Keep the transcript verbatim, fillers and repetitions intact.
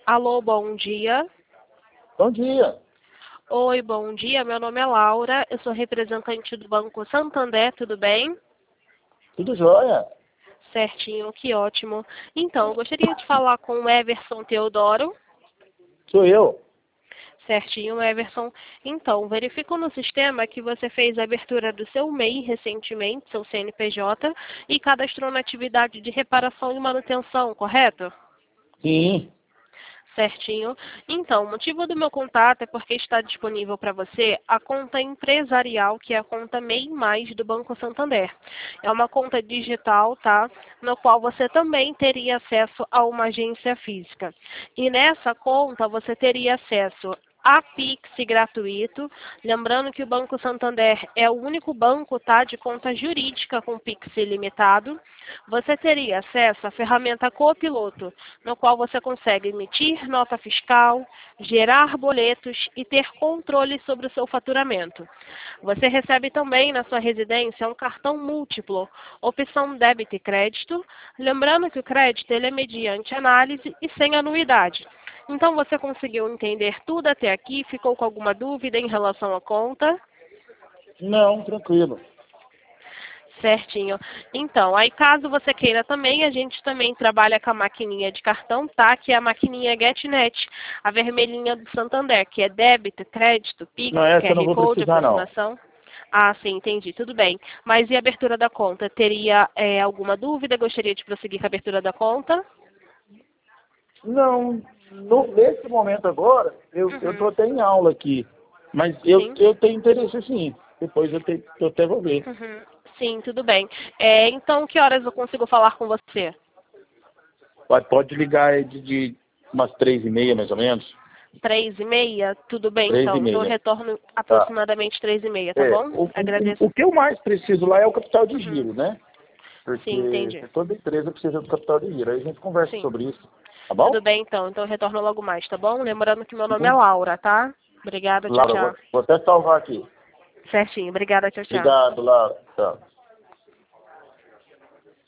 Alô, bom dia. Bom dia. Oi, bom dia. Meu nome é Laura. Eu sou representante do Banco Santander, tudo bem? Tudo jóia? Certinho, que ótimo. Então, eu gostaria de falar com o Everson Teodoro. Sou eu. Certinho, Everson. Então, verifico no sistema que você fez a abertura do seu M E I recentemente, seu C N P J, e cadastrou na atividade de reparação e manutenção, correto? Sim. Certinho. Então, o motivo do meu contato é porque está disponível para você a conta empresarial, que é a conta M E I Mais do Banco Santander. É uma conta digital, tá? No qual você também teria acesso a uma agência física. E nessa conta você teria acesso a Pix gratuito. Lembrando que o Banco Santander é o único banco, tá, de conta jurídica com Pix ilimitado. Você teria acesso à ferramenta Copiloto, no qual você consegue emitir nota fiscal, gerar boletos e ter controle sobre o seu faturamento. Você recebe também na sua residência um cartão múltiplo, opção débito e crédito. Lembrando que o crédito ele é mediante análise e sem anuidade. Então, você conseguiu entender tudo até aqui? Ficou com alguma dúvida em relação à conta? Não, tranquilo. Certinho. Então, aí caso você queira também, a gente também trabalha com a maquininha de cartão, tá? Que é a maquininha GetNet, a vermelhinha do Santander, que é débito, crédito, Pix, Não, essa eu não Q R vou Code, precisar, não. aproximação. Ah, sim, entendi. Tudo bem. Mas e a abertura da conta? Teria é, alguma dúvida? Gostaria de prosseguir com a abertura da conta? Não, no- nesse momento agora, eu estou Uhum. até em aula aqui. Mas eu, Sim. eu tenho interesse sim. Depois eu, te, eu até vou ver. Uhum. Sim, tudo bem. É, então, que horas eu consigo falar com você? Pode, pode ligar aí de, de umas três e meia, mais ou menos. Três e meia? Tudo bem, Três e então. Então, eu meia. retorno Tá. aproximadamente três e meia, tá É, bom? o, o, Agradeço. o que eu mais preciso lá é o capital de Uhum. giro, né? Sim, Porque entendi. toda empresa precisa do capital de giro. Aí a gente conversa Sim. sobre isso. Tá Tudo bom? bem, então. Então, eu retorno logo mais, tá bom? Lembrando que meu nome é Uhum. Laura, tá? Obrigada, tchau, Laura, vou, tchau. vou até salvar aqui. Certinho. Obrigada, tchau, tchau. Obrigado, Laura. Tchau.